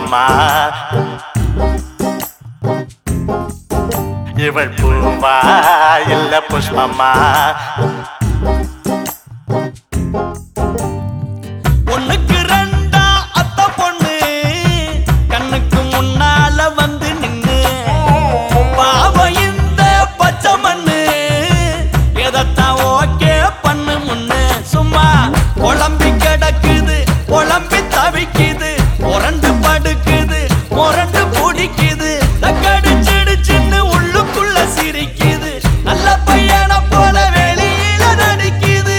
புஷ்பமா இவள் பூவா இல்ல புஷ்பமா ஒண்ணுக்கு ரெண்டா அத்த பொண்ணு கண்ணுக்கு முன்னால வந்து நின்னு பாவ இந்த பச்சை மண்ணு எதத்தான் ஓகே பண்ணு முன்னு சும்மா குழம்பி கிடக்குது குழம்பி தவிக்குது முரண்டு படுக்குது முரண்டு பிடிக்குது தக்கடிச்சிடு சின்ன உள்ளுக்குள்ள சிரிக்குது நல்ல பையனை போல வெளியில நடிக்குது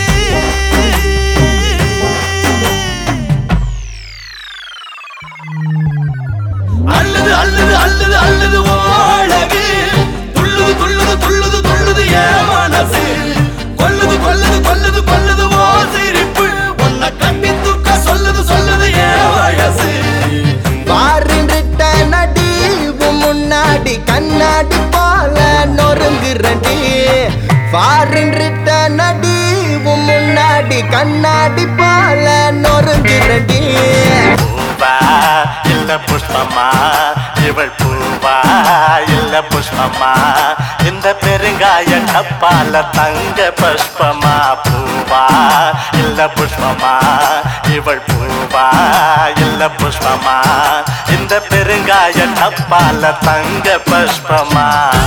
அல்லது அல்லது அல்லது அல்லது ஓழகு துள்ளுது துள்ளுது துள்ளுது துள்ளுது ஏன் மனசு கொல்லுது கொல்லுது கொல்லுது கொல்லுது ஓ சிரிப்பு உன்னை கண்ணி தூக்க சொல்லுது சொல்லுது ஏன் வயசு பாருன்றிட்ட நடி முன்னாடி கண்ணாடி போல நொறுங்குறடி பாருன்றிட்ட நடி முன்னாடி கண்ணாடி போல நொறுங்குறடி பூவா இல்ல புஷ்பமா இவள் பூவா இல்ல புஷ்பமா இந்த பெருங்காய டப்பால தங்க புஷ்பமா பூவா இல்ல புஷ்பமா இவள் பூவா இல்ல புஷ்பமா இந்த பெருங்காய டப்பால தங்க புஷ்பமா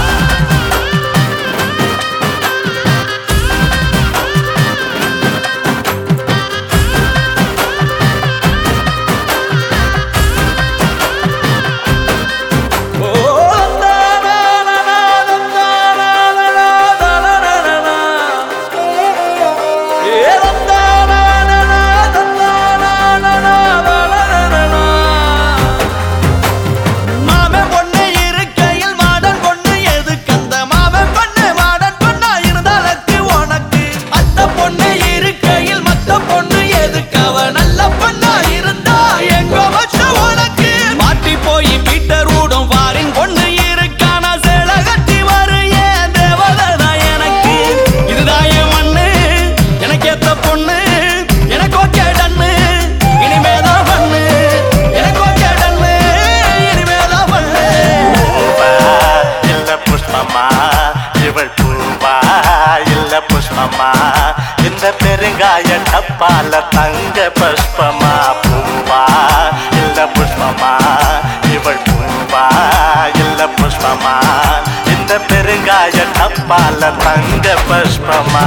இவள் பூவா இல்ல புஷ்பமா இந்த பெருங்காய டப்பால தங்க புஷ்பமா பூவா இல்ல புஷ்பமா இவள் பூவா இல்ல புஷ்பமா இந்த பெருங்காய டப்பால தங்க புஷ்பமா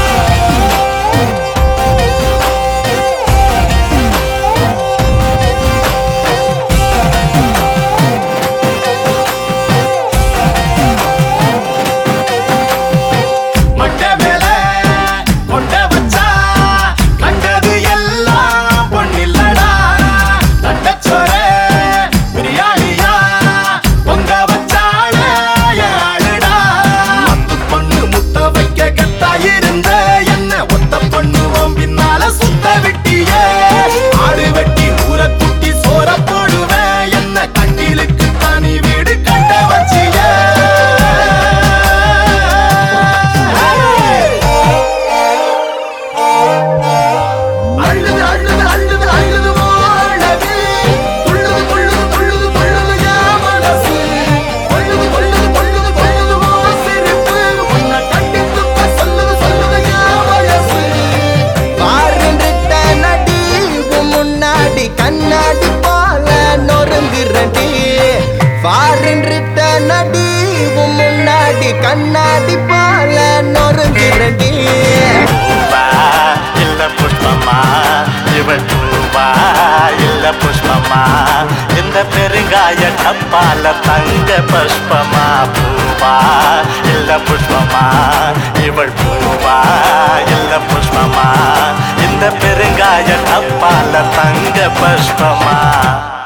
கண்ணாடி போல நொறுங்குறடி பாருன்றிட்ட நடி முன்னாடி கண்ணாடி போல நொறுங்குறடி பூவா இல்ல புஷ்பமா இவள் பூவா இல்ல புஷ்பமா இந்த பெருங்காய டப்பால தங்க புஷ்பமா பூவா இல்ல புஷ்பமா இவள் பூவா இல்ல புஷ்பமா இந்த பெருங்காய டப்பால தங்க புஷ்பமா